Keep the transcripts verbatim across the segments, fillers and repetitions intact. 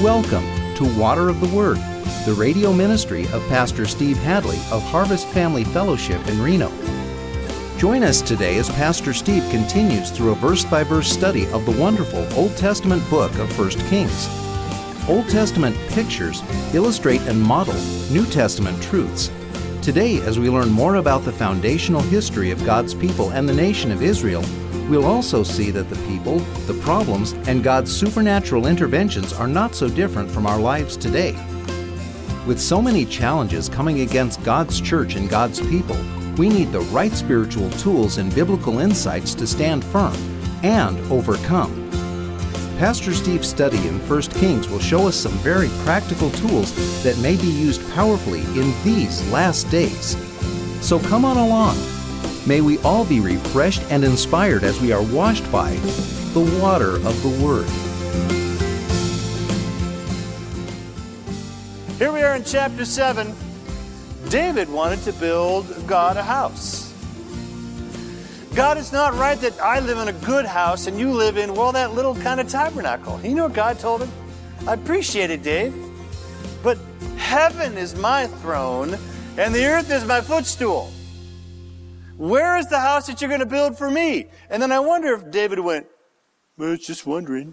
Welcome to Water of the Word, the radio ministry of Pastor Steve Hadley of Harvest Family Fellowship in Reno. Join us today as Pastor Steve continues through a verse-by-verse study of the wonderful Old Testament book of First Kings. Old Testament pictures illustrate and model New Testament truths. Today, as we learn more about the foundational history of God's people and the nation of Israel, we'll also see that the people, the problems, and God's supernatural interventions are not so different from our lives today. With so many challenges coming against God's church and God's people, we need the right spiritual tools and biblical insights to stand firm and overcome. Pastor Steve's study in First Kings will show us some very practical tools that may be used powerfully in these last days. So come on along. May we all be refreshed and inspired as we are washed by the water of the Word. Here we are in chapter seven. David wanted to build God a house. God, it's not right that I live in a good house and you live in, well, that little kind of tabernacle. You know what God told him? I appreciate it, Dave, but heaven is my throne and the earth is my footstool. Where is the house that you're going to build for me? And then I wonder if David went, well, it's just wondering.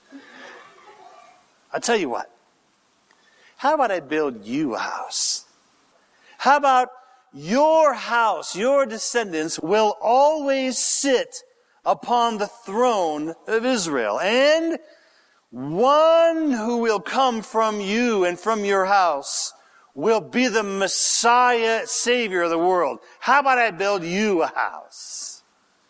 I'll tell you what. How about I build you a house? How about your house, your descendants will always sit upon the throne of Israel. And one who will come from you and from your house will be the Messiah, Savior of the world. How about I build you a house?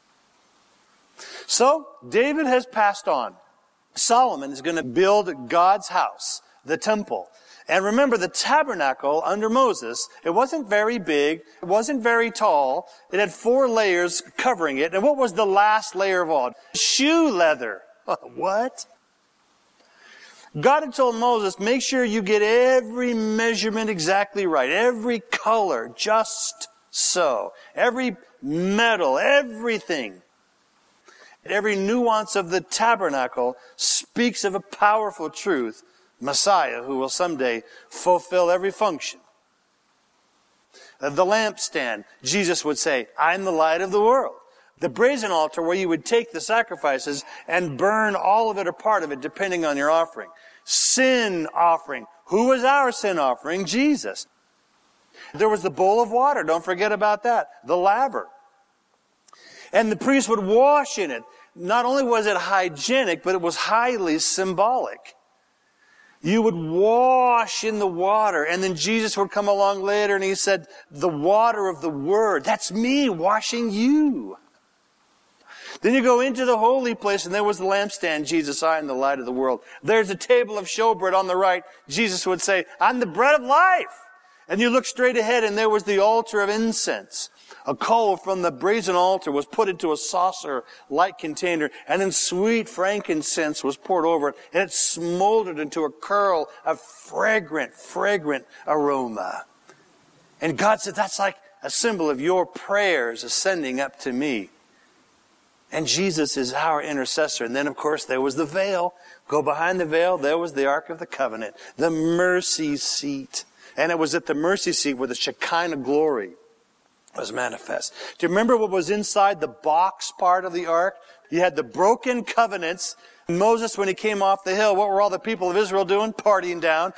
So, David has passed on. Solomon is going to build God's house, the temple. And remember, the tabernacle under Moses, it wasn't very big, it wasn't very tall, it had four layers covering it. And what was the last layer of all? Shoe leather. What? God had told Moses, make sure you get every measurement exactly right, every color just so, every metal, everything. Every nuance of the tabernacle speaks of a powerful truth, Messiah, who will someday fulfill every function. The lampstand, Jesus would say, I'm the light of the world. The brazen altar, where you would take the sacrifices and burn all of it or part of it, depending on your offering. Sin offering. Who was our sin offering? Jesus. There was the bowl of water. Don't forget about that. The laver. And the priest would wash in it. Not only was it hygienic, but it was highly symbolic. You would wash in the water, and then Jesus would come along later and he said, the water of the Word, that's me washing you. Then you go into the holy place, and there was the lampstand, Jesus, I am the light of the world. There's a table of showbread on the right. Jesus would say, I'm the bread of life. And you look straight ahead, and there was the altar of incense. A coal from the brazen altar was put into a saucer-like container, and then sweet frankincense was poured over it, and it smoldered into a curl of fragrant, fragrant aroma. And God said, that's like a symbol of your prayers ascending up to me. And Jesus is our intercessor. And then, of course, there was the veil. Go behind the veil, there was the Ark of the Covenant, the mercy seat. And it was at the mercy seat where the Shekinah glory was manifest. Do you remember what was inside the box part of the ark? You had the broken covenants. Moses, when he came off the hill, what were all the people of Israel doing? Partying down.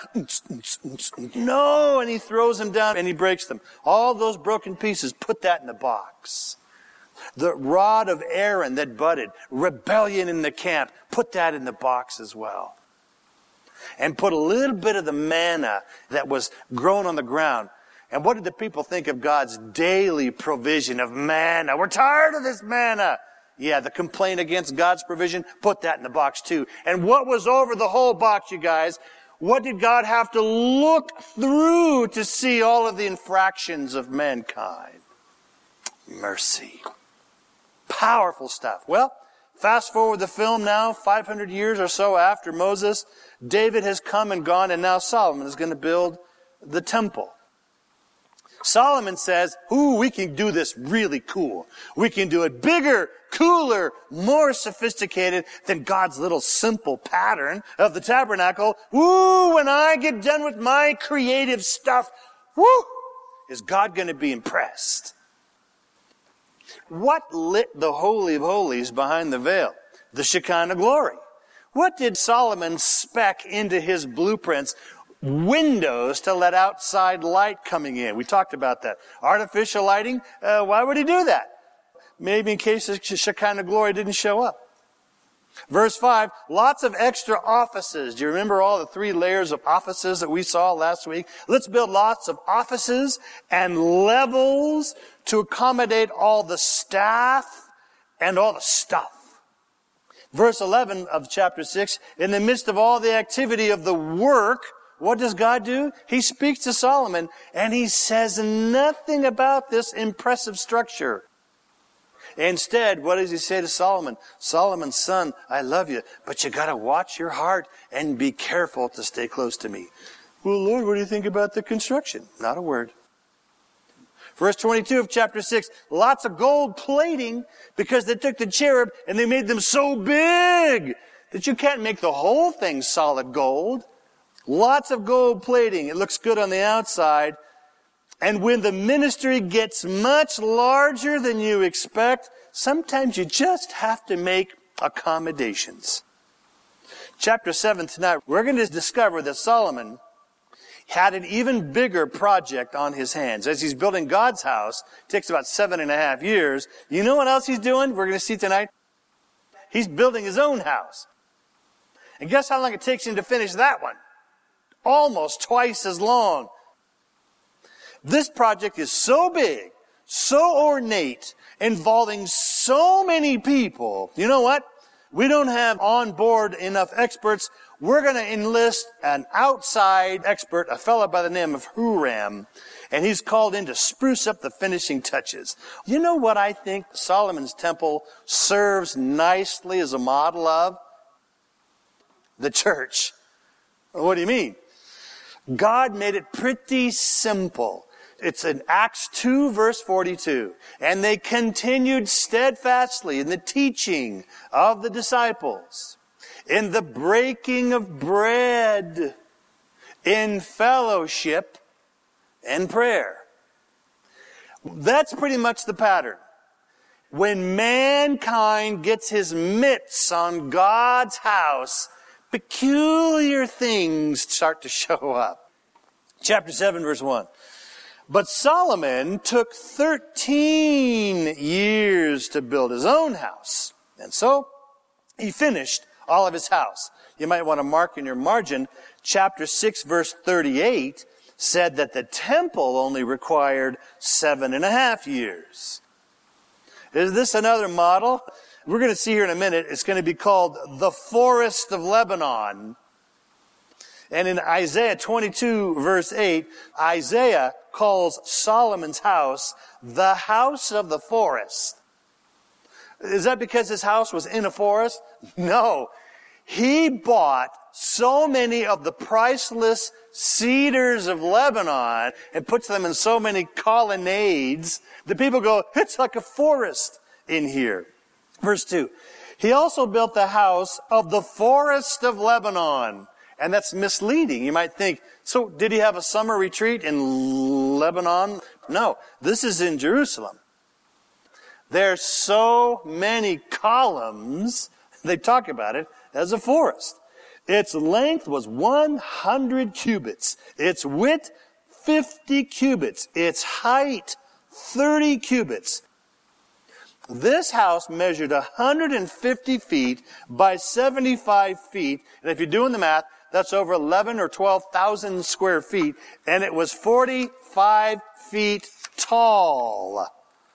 No, and he throws them down and he breaks them. All those broken pieces, put that in the box. The rod of Aaron that budded, rebellion in the camp, put that in the box as well. And put a little bit of the manna that was grown on the ground. And what did the people think of God's daily provision of manna? We're tired of this manna. Yeah, the complaint against God's provision, put that in the box too. And what was over the whole box, you guys? What did God have to look through to see all of the infractions of mankind? Mercy. Powerful stuff. Well, fast forward the film now, five hundred years or so after Moses. David has come and gone, and now Solomon is going to build the temple. Solomon says, ooh, we can do this really cool. We can do it bigger, cooler, more sophisticated than God's little simple pattern of the tabernacle. Ooh, when I get done with my creative stuff, woo, is God going to be impressed? What lit the Holy of Holies behind the veil? The Shekinah glory. What did Solomon spec into his blueprints? Windows to let outside light coming in. We talked about that. Artificial lighting, uh, why would he do that? Maybe in case the Shekinah glory didn't show up. Verse five, lots of extra offices. Do you remember all the three layers of offices that we saw last week? Let's build lots of offices and levels to accommodate all the staff and all the stuff. Verse eleven of chapter six, in the midst of all the activity of the work, what does God do? He speaks to Solomon and he says nothing about this impressive structure. Instead, what does he say to Solomon? Solomon, son, I love you, but you got to watch your heart and be careful to stay close to me. Well, Lord, what do you think about the construction? Not a word. Verse twenty-two of chapter six, lots of gold plating because they took the cherub and they made them so big that you can't make the whole thing solid gold. Lots of gold plating. It looks good on the outside. And when the ministry gets much larger than you expect, sometimes you just have to make accommodations. Chapter seven tonight, we're going to discover that Solomon had an even bigger project on his hands. As he's building God's house, it takes about seven and a half years. You know what else he's doing? We're going to see tonight. He's building his own house. And guess how long it takes him to finish that one? Almost twice as long. This project is so big, so ornate, involving so many people. You know what? We don't have on board enough experts. We're going to enlist an outside expert, a fellow by the name of Huram, and he's called in to spruce up the finishing touches. You know what I think Solomon's temple serves nicely as a model of? The church. What do you mean? God made it pretty simple. It's in Acts two, verse forty-two. And they continued steadfastly in the teaching of the disciples, in the breaking of bread, in fellowship and prayer. That's pretty much the pattern. When mankind gets his mitts on God's house, peculiar things start to show up. Chapter seven, verse one. But Solomon took thirteen years to build his own house. And so he finished all of his house. You might want to mark in your margin, chapter six, verse thirty-eight said that the temple only required seven and a half years. Is this another model? We're going to see here in a minute. It's going to be called the Forest of Lebanon. And in Isaiah twenty-two, verse eight, Isaiah calls Solomon's house the house of the forest. Is that because his house was in a forest? No. He bought so many of the priceless cedars of Lebanon and puts them in so many colonnades that people go, it's like a forest in here. Verse two, he also built the house of the forest of Lebanon. And that's misleading. You might think, so did he have a summer retreat in Lebanon? No, this is in Jerusalem. There's so many columns, they talk about it as a forest. Its length was one hundred cubits. Its width, fifty cubits. Its height, thirty cubits. This house measured one hundred fifty feet by seventy-five feet. And if you're doing the math, that's over eleven or twelve thousand square feet. And it was forty-five feet tall.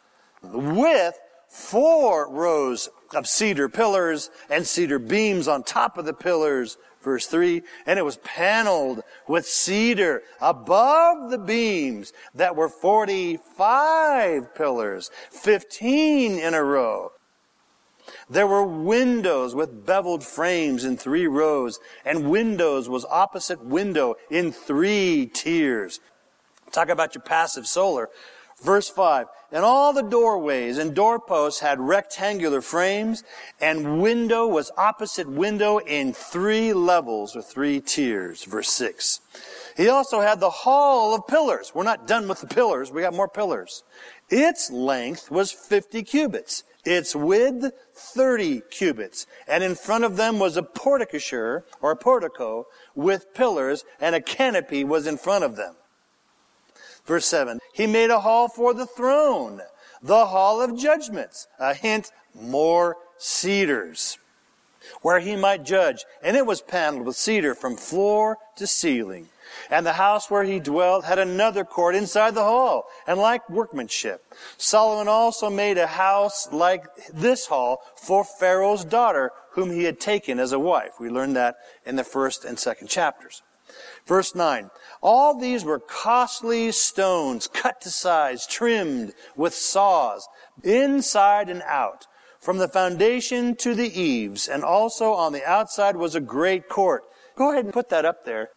With four rows of cedar pillars and cedar beams on top of the pillars. Verse three, and it was paneled with cedar above the beams that were forty-five pillars, fifteen in a row. There were windows with beveled frames in three rows, and windows was opposite window in three tiers. Talk about your passive solar. Verse five, and all the doorways and doorposts had rectangular frames, and window was opposite window in three levels or three tiers. Verse six. He also had the hall of pillars. We're not done with the pillars. We got more pillars. Its length was fifty cubits. Its width, thirty cubits. And in front of them was a porticosure, or a portico, with pillars, and a canopy was in front of them. Verse seven, he made a hall for the throne, the hall of judgments. A hint, more cedars, where he might judge. And it was paneled with cedar from floor to ceiling. And the house where he dwelt had another court inside the hall, and like workmanship. Solomon also made a house like this hall for Pharaoh's daughter, whom he had taken as a wife. We learned that in the first and second chapters. Verse nine, all these were costly stones, cut to size, trimmed with saws, inside and out, from the foundation to the eaves, and also on the outside was a great court. Go ahead and put that up there.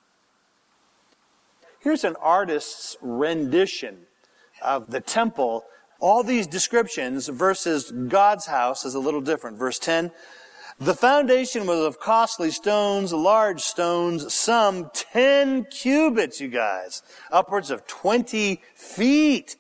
Here's an artist's rendition of the temple. All these descriptions versus God's house is a little different. Verse ten, the foundation was of costly stones, large stones, some ten cubits, you guys, upwards of twenty feet,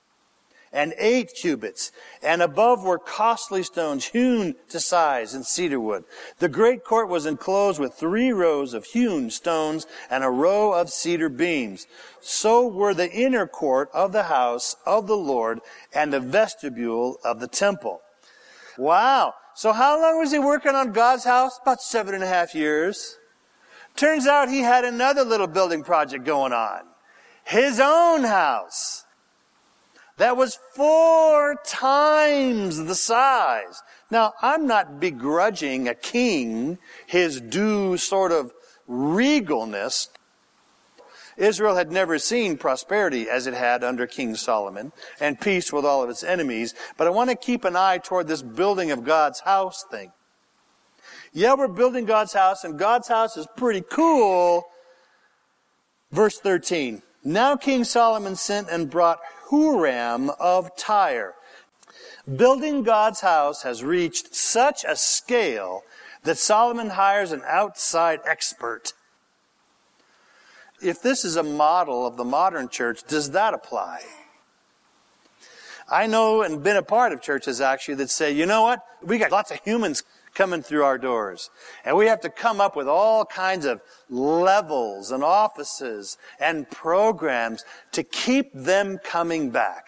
and eight cubits. And above were costly stones hewn to size in cedar wood. The great court was enclosed with three rows of hewn stones and a row of cedar beams. So were the inner court of the house of the Lord and the vestibule of the temple. Wow. So how long was he working on God's house? About seven and a half years. Turns out he had another little building project going on. His own house. That was four times the size. Now, I'm not begrudging a king his due sort of regalness. Israel had never seen prosperity as it had under King Solomon, and peace with all of its enemies. But I want to keep an eye toward this building of God's house thing. Yeah, we're building God's house, and God's house is pretty cool. Verse thirteen. Now King Solomon sent and brought Huram of Tyre. Building God's house has reached such a scale that Solomon hires an outside expert. If this is a model of the modern church, does that apply? I know and been a part of churches actually that say, you know what? We got lots of humans coming through our doors. And we have to come up with all kinds of levels and offices and programs to keep them coming back.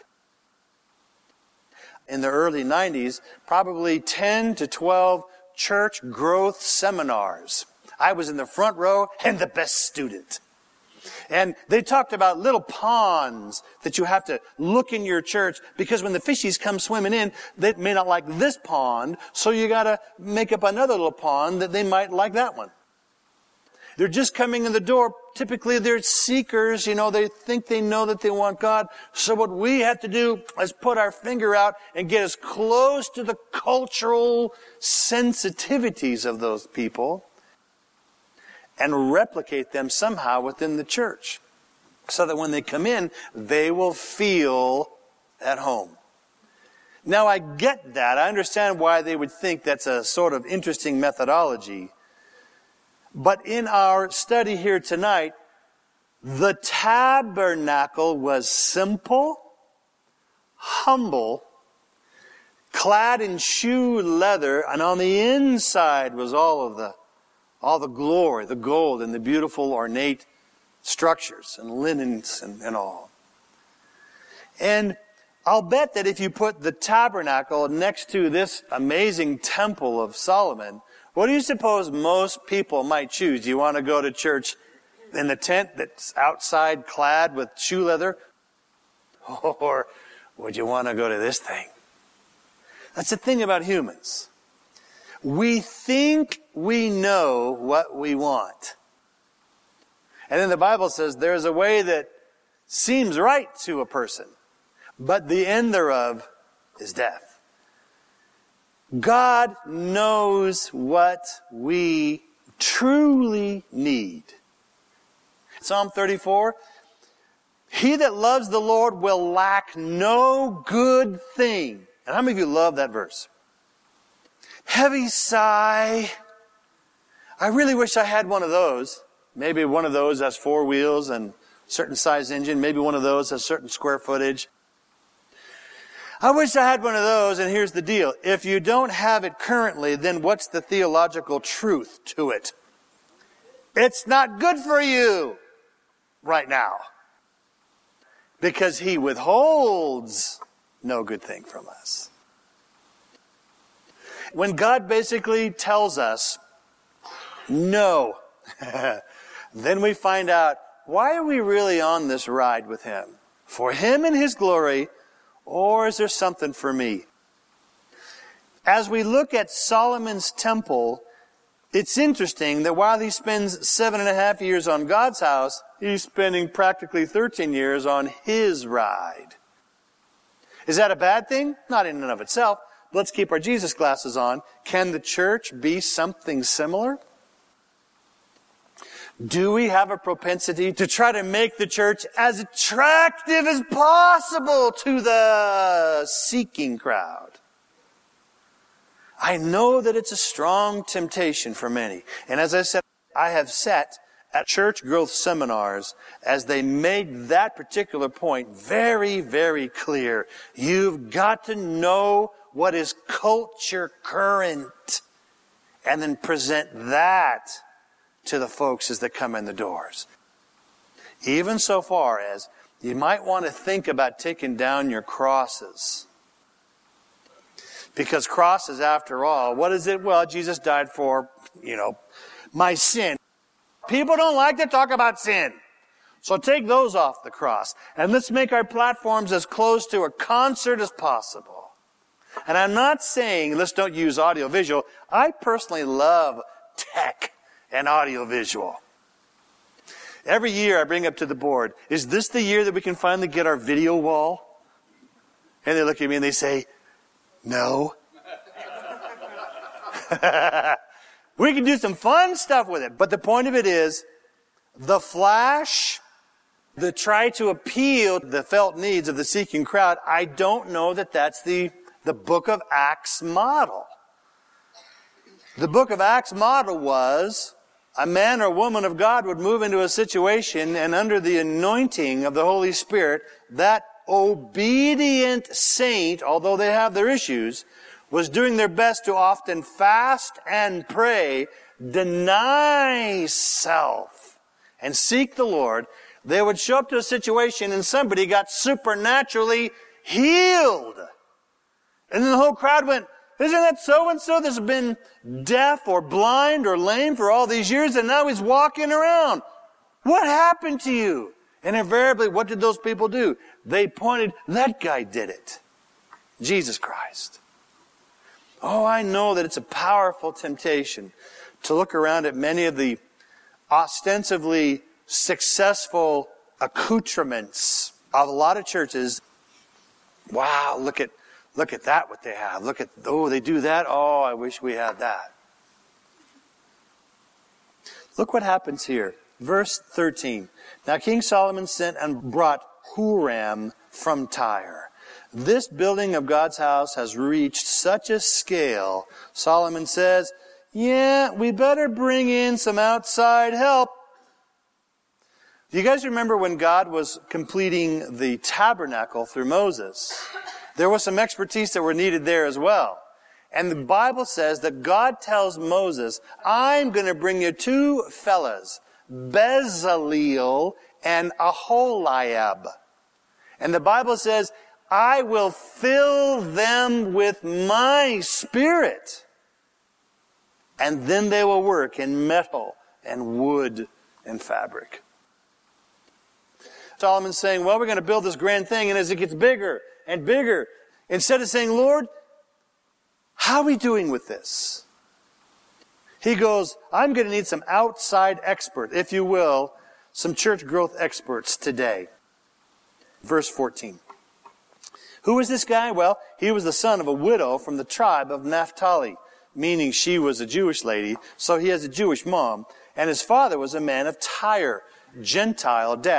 In the early nineties, probably ten to twelve church growth seminars. I was in the front row and the best student. And they talked about little ponds that you have to look in your church, because when the fishies come swimming in, they may not like this pond, so you got to make up another little pond that they might like that one. They're just coming in the door. Typically, they're seekers. You know, they think they know that they want God. So what we have to do is put our finger out and get as close to the cultural sensitivities of those people and replicate them somehow within the church, so that when they come in, they will feel at home. Now, I get that. I understand why they would think that's a sort of interesting methodology. But in our study here tonight, the tabernacle was simple, humble, clad in shoe leather, and on the inside was all of the All the glory, the gold, and the beautiful ornate structures and linens and, and all. And I'll bet that if you put the tabernacle next to this amazing temple of Solomon, what do you suppose most people might choose? Do you want to go to church in the tent that's outside clad with shoe leather? Or would you want to go to this thing? That's the thing about humans. We think we know what we want. And then the Bible says there's a way that seems right to a person, but the end thereof is death. God knows what we truly need. Psalm thirty-four, He that loves the Lord will lack no good thing. And how many of you love that verse? Heavy sigh. I really wish I had one of those. Maybe one of those has four wheels and certain size engine. Maybe one of those has certain square footage. I wish I had one of those, and here's the deal. If you don't have it currently, then what's the theological truth to it? It's not good for you right now. Because He withholds no good thing from us. When God basically tells us no, then we find out, why are we really on this ride with Him? For Him and His glory, or is there something for me? As we look at Solomon's temple, it's interesting that while he spends seven and a half years on God's house, he's spending practically thirteen years on his ride. Is that a bad thing? Not in and of itself. Let's keep our Jesus glasses on. Can the church be something similar? Do we have a propensity to try to make the church as attractive as possible to the seeking crowd? I know that it's a strong temptation for many. And as I said, I have sat at church growth seminars as they made that particular point very, very clear. You've got to know what is culture current and then present that to the folks as they come in the doors. Even so far as you might want to think about taking down your crosses. Because crosses, after all, what is it? Well, Jesus died for, you know, my sin. People don't like to talk about sin. So take those off the cross. And let's make our platforms as close to a concert as possible. And I'm not saying let's don't use audio-visual. I personally love tech and audio-visual. Every year I bring up to the board, is this the year that we can finally get our video wall? And they look at me and they say, no. We can do some fun stuff with it. But the point of it is, the flash, the try to appeal the felt needs of the seeking crowd, I don't know that that's the, the book of Acts model. The book of Acts model was a man or woman of God would move into a situation, and under the anointing of the Holy Spirit, that obedient saint, although they have their issues, was doing their best to often fast and pray, deny self, and seek the Lord. They would show up to a situation and somebody got supernaturally healed. And then the whole crowd went, isn't that so-and-so that's been deaf or blind or lame for all these years and now he's walking around? What happened to you? And invariably, what did those people do? They pointed, that guy did it. Jesus Christ. Oh, I know that it's a powerful temptation to look around at many of the ostensibly successful accoutrements of a lot of churches. Wow, look at Look at that, what they have. Look at, oh, they do that. Oh, I wish we had that. Look what happens here. Verse thirteen. Now King Solomon sent and brought Huram from Tyre. This building of God's house has reached such a scale, Solomon says, yeah, we better bring in some outside help. Do you guys remember when God was completing the tabernacle through Moses? There was some expertise that were needed there as well. And the Bible says that God tells Moses, I'm going to bring you two fellas, Bezaleel and Aholiab. And the Bible says, I will fill them with my spirit. And then they will work in metal and wood and fabric. Solomon's saying, well, we're going to build this grand thing, and as it gets bigger and bigger, instead of saying, Lord, how are we doing with this? He goes, I'm going to need some outside expert, if you will, some church growth experts today. Verse fourteen. Who was this guy? Well, he was the son of a widow from the tribe of Naphtali, meaning she was a Jewish lady, so he has a Jewish mom. And his father was a man of Tyre, Gentile dad,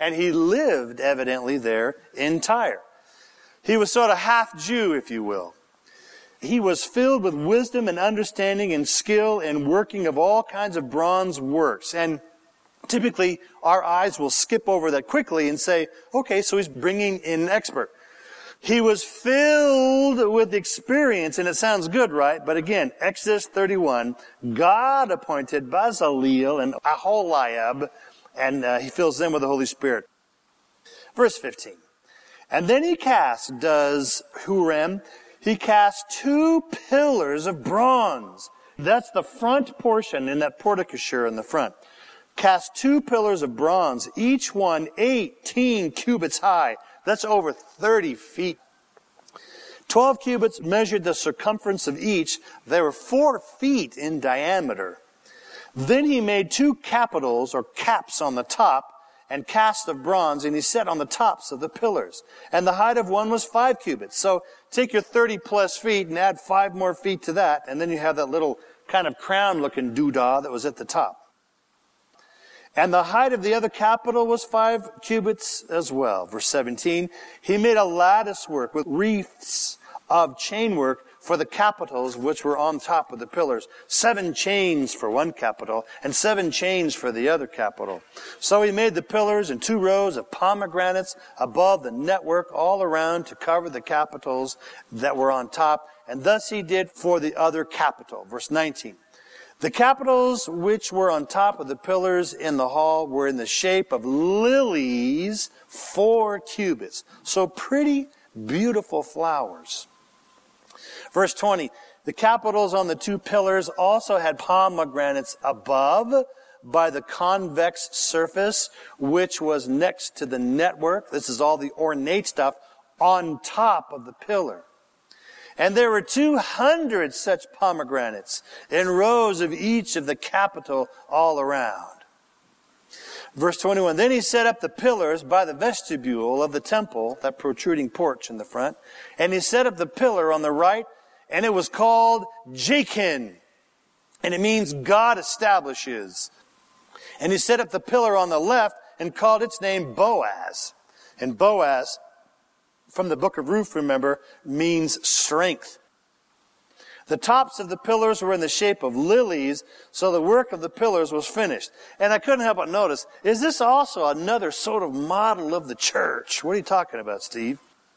and he lived evidently there in Tyre. He was sort of half Jew, if you will. He was filled with wisdom and understanding and skill in working of all kinds of bronze works. And typically, our eyes will skip over that quickly and say, okay, so he's bringing in an expert. He was filled with experience, and it sounds good, right? But again, Exodus thirty-one, God appointed Bezaleel and Aholiab, and uh, he fills them with the Holy Spirit. Verse fifteen. And then he cast, does Huram, he cast two pillars of bronze. That's the front portion in that porticosure in the front. Cast two pillars of bronze, each one eighteen cubits high. That's over thirty feet. Twelve cubits measured the circumference of each. They were four feet in diameter. Then he made two capitals or caps on the top and cast of bronze, and he set on the tops of the pillars. And the height of one was five cubits. So take your thirty plus feet and add five more feet to that, and then you have that little kind of crown-looking doodah that was at the top. And the height of the other capital was five cubits as well. Verse seventeen, he made a lattice work with wreaths of chain work for the capitals which were on top of the pillars. Seven chains for one capital and seven chains for the other capital. So he made the pillars in two rows of pomegranates above the network all around to cover the capitals that were on top. And thus he did for the other capital. Verse nineteen. The capitals which were on top of the pillars in the hall were in the shape of lilies, four cubits. So pretty, beautiful flowers. Verse twenty, the capitals on the two pillars also had pomegranates above by the convex surface, which was next to the network. This is all the ornate stuff on top of the pillar. And there were two hundred such pomegranates in rows of each of the capital all around. Verse twenty-one, then he set up the pillars by the vestibule of the temple, that protruding porch in the front, and he set up the pillar on the right, and it was called Jachin, and it means God establishes. And he set up the pillar on the left and called its name Boaz. And Boaz, from the book of Ruth, remember, means strength. The tops of the pillars were in the shape of lilies, so the work of the pillars was finished. And I couldn't help but notice, is this also another sort of model of the church? What are you talking about, Steve?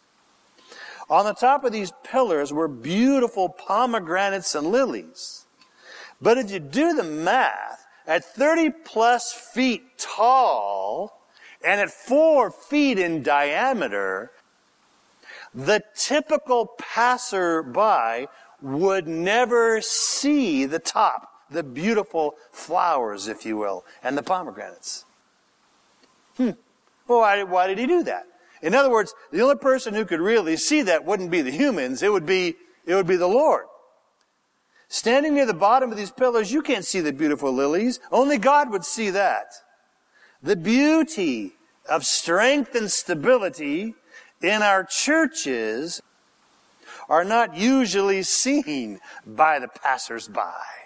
On the top of these pillars were beautiful pomegranates and lilies. But if you do the math, at thirty plus feet tall and at four feet in diameter, the typical passerby would never see the top, the beautiful flowers, if you will, and the pomegranates. Hmm. Well, why, why did he do that? In other words, the only person who could really see that wouldn't be the humans, it would be, it would be the Lord. Standing near the bottom of these pillars, you can't see the beautiful lilies. Only God would see that. The beauty of strength and stability in our churches are not usually seen by the passersby.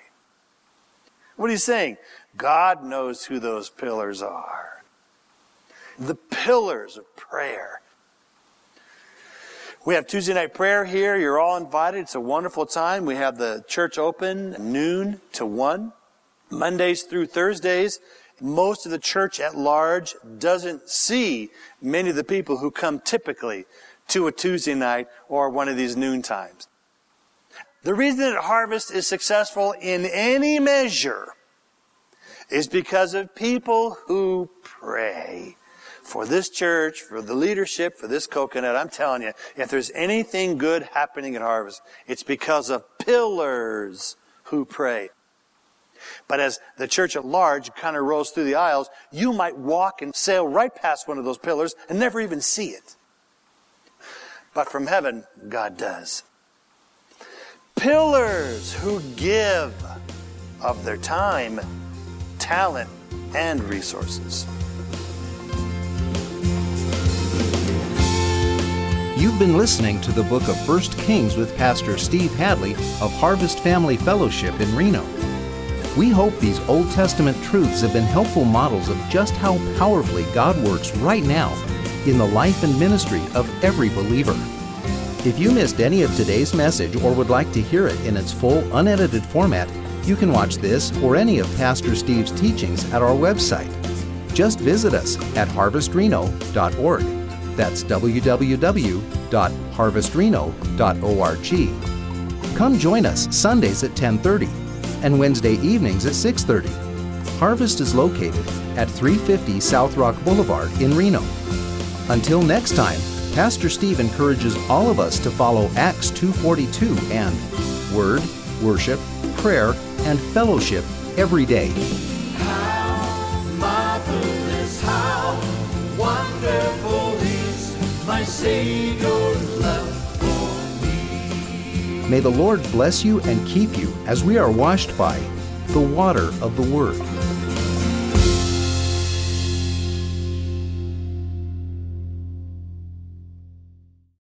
What are you saying? God knows who those pillars are. The pillars of prayer. We have Tuesday night prayer here. You're all invited. It's a wonderful time. We have the church open noon to one. Mondays through Thursdays. Most of the church at large doesn't see many of the people who come typically to a Tuesday night or one of these noon times. The reason that Harvest is successful in any measure is because of people who pray. For this church, for the leadership, for this coconut, I'm telling you, if there's anything good happening at Harvest, it's because of pillars who pray. But as the church at large kind of rolls through the aisles, you might walk and sail right past one of those pillars and never even see it. But from heaven, God does. Pillars who give of their time, talent, and resources. You've been listening to the book of First Kings with Pastor Steve Hadley of Harvest Family Fellowship in Reno. We hope these Old Testament truths have been helpful models of just how powerfully God works right now in the life and ministry of every believer. If you missed any of today's message or would like to hear it in its full, unedited format, you can watch this or any of Pastor Steve's teachings at our website. Just visit us at harvest reno dot org. That's w w w dot harvest reno dot org. Come join us Sundays at ten thirty and Wednesday evenings at six thirty. Harvest is located at three fifty South Rock Boulevard in Reno. Until next time, Pastor Steve encourages all of us to follow Acts two forty-two and Word, Worship, Prayer, and Fellowship every day. How marvelous, how wonderful is my Savior's love for me. May the Lord bless you and keep you as we are washed by the water of the Word.